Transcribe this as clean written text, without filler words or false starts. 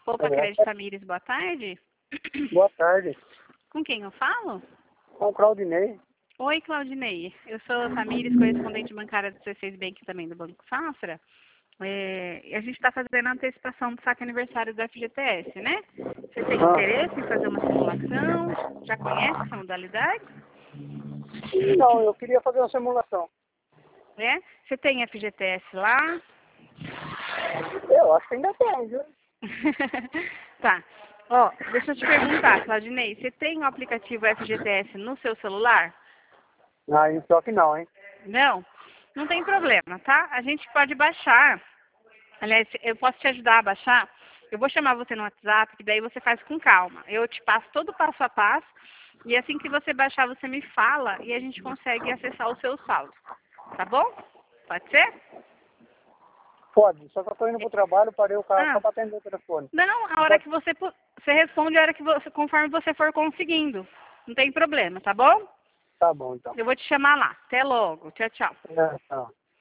Opa, Crédito Tamires, boa tarde. Boa tarde. Com quem eu falo? Com o Claudinei. Oi, Claudinei. Eu sou Tamires, correspondente bancária do C6 Bank também do Banco Safra. E a gente está fazendo a antecipação do saque aniversário do FGTS, né? Você tem interesse em fazer uma simulação? Já conhece essa modalidade? Não, eu queria fazer uma simulação. É? Você tem FGTS lá? Eu acho que ainda tem, viu? Tá. Ó, deixa eu te perguntar, Claudinei, você tem o aplicativo FGTS no seu celular? Aí, só que não, hein? Não? Não tem problema, tá? A gente pode baixar. Aliás, eu posso te ajudar a baixar. Eu vou chamar você no WhatsApp, que daí você faz com calma. Eu te passo todo o passo a passo. E assim que você baixar, você me fala e a gente consegue acessar o seu saldo. Tá bom? Pode ser? Pode, só que eu tô indo pro trabalho, parei o carro só pra atender o telefone. Não, a hora que você responde, a hora que você, conforme você for conseguindo. Não tem problema, tá bom? Tá bom, então. Eu vou te chamar lá. Até logo. Tchau, tchau. Tchau.